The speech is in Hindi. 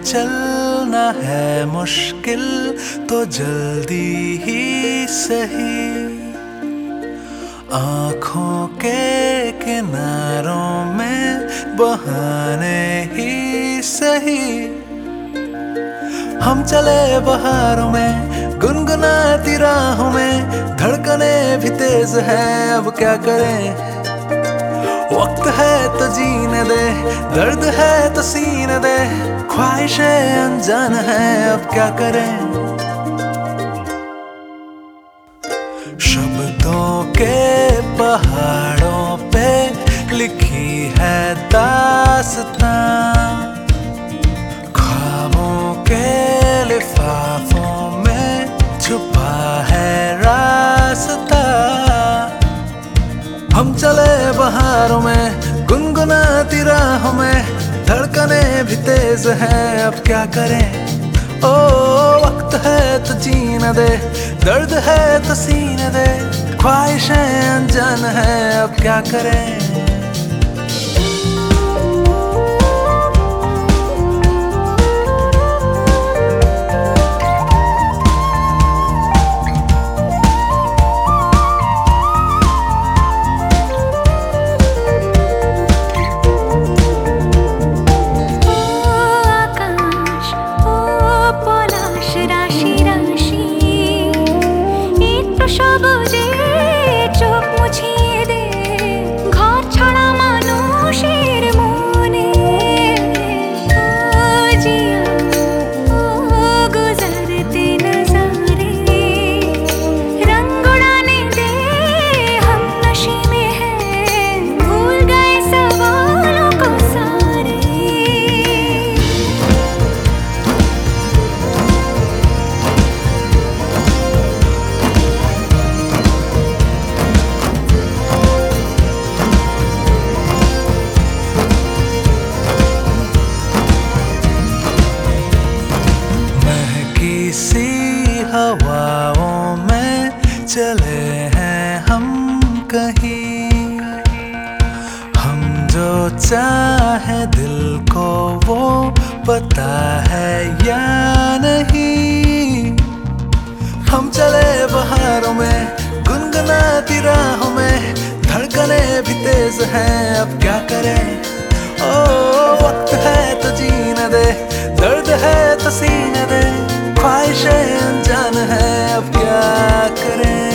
चलना है मुश्किल तो जल्दी ही सही, आँखों के किनारों में बहाने ही सही। हम चले बहारों में गुनगुनाती राहों में, धड़कने भी तेज है अब क्या करें। वक्त है तो जीने दे, दर्द है तो सीने दे, ख्वाहिशें अनजान है अब क्या करें। शब्दों के पहाड़ों पे लिखी है दास्तां, ख्वाबों के लिफाफों में छुपा है रास्ता। हम चले बहारों में गुनगुनाती राहों में, धड़कने भी तेज है अब क्या करें। ओ वक्त है तो जीने दे, दर्द है तो सीने दे, ख्वाहिशें अनजान है अब क्या करें। सी हवाओं में चले हैं हम कहीं, हम जो चाहे दिल को वो पता है या नहीं। हम चले बहारों में गुनगुनाती राहों में, धड़कने भी तेज हैं अब क्या करें। ओ वक्त है तो जीने दे, दर्द है तो सीने दे, ख्वाहिशें अनजान है अब क्या करें।